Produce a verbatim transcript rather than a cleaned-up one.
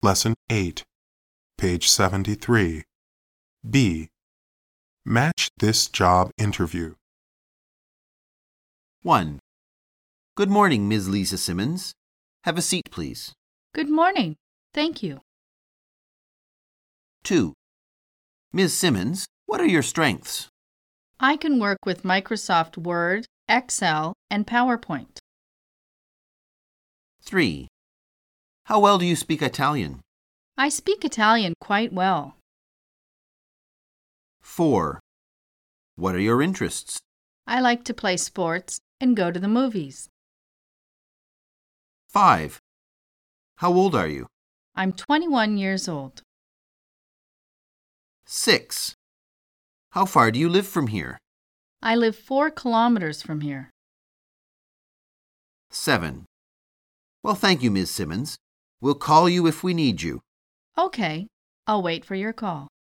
Lesson eight, page seventy-three. B. Match this job interview. one. Good morning, Miz Lisa Simmons. Have a seat, please. Good morning. Thank you. two. Miz Simmons, what are your strengths? I can work with Microsoft Word, Excel, and PowerPoint. three. How well do you speak Italian? I speak Italian quite well. four. What are your interests? I like to play sports and go to the movies. five. How old are you? I'm twenty-one years old. six. How far do you live from here? I live four kilometers from here. seven. Well, thank you, Miz Simmons. We'll call you if we need you. Okay, I'll wait for your call.